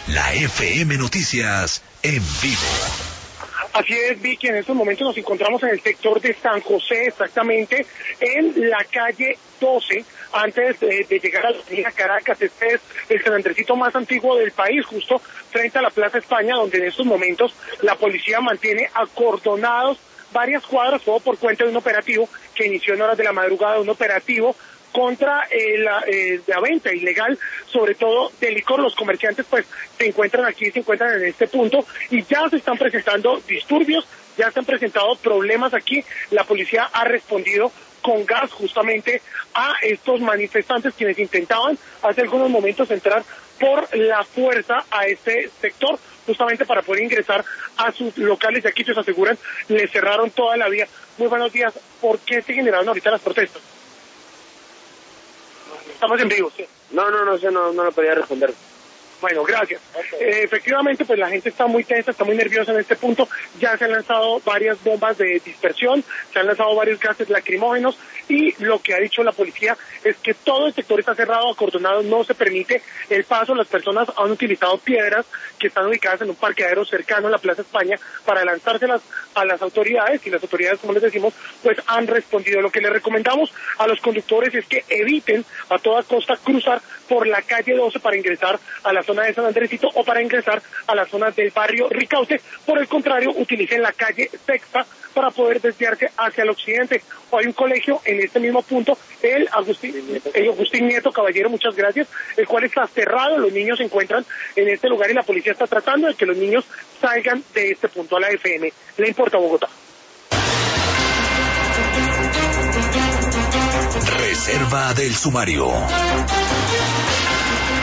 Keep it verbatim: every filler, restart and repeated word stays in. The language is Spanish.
La F M Noticias en vivo. Así es, Vicky, en estos momentos nos encontramos en el sector de San José, exactamente en la calle doce, antes de, de llegar a la avenida Caracas. Este es el San Andresito más antiguo del país, justo frente a la Plaza España, donde en estos momentos la policía mantiene acordonados varias cuadras, todo por cuenta de un operativo que inició en horas de la madrugada, un operativo contra eh, la, eh, la venta ilegal, sobre todo de licor. Los comerciantes pues se encuentran aquí, se encuentran en este punto y ya se están presentando disturbios, ya se han presentado problemas aquí. La policía ha respondido con gas justamente a estos manifestantes quienes intentaban hace algunos momentos entrar por la fuerza a este sector, justamente para poder ingresar a sus locales. Y aquí ellos aseguran, les cerraron toda la vía. Muy buenos días. ¿Por qué se generaron ahorita las protestas? Estamos en vivo, sí. No, no, no sé, no, no lo podía responder. Bueno, gracias. Eh, efectivamente, pues la gente está muy tensa, está muy nerviosa en este punto. Ya se han lanzado varias bombas de dispersión, se han lanzado varios gases lacrimógenos y lo que ha dicho la policía es que todo el sector está cerrado, acordonado, no se permite el paso. Las personas han utilizado piedras que están ubicadas en un parqueadero cercano a la Plaza España para lanzárselas a las autoridades y las autoridades, como les decimos, pues han respondido. Lo que les recomendamos a los conductores es que eviten a toda costa cruzar por la calle doce para ingresar a la zona de San Andresito o para ingresar a la zona del barrio Ricaute. Por el contrario, utilicen la calle Sexta para poder desviarse hacia el occidente. Hay un colegio en este mismo punto, el Agustín, el Agustín Nieto Caballero, muchas gracias, el cual está cerrado. Los niños se encuentran en este lugar y la policía está tratando de que los niños salgan de este punto. A la F M le importa Bogotá. Reserva del sumario.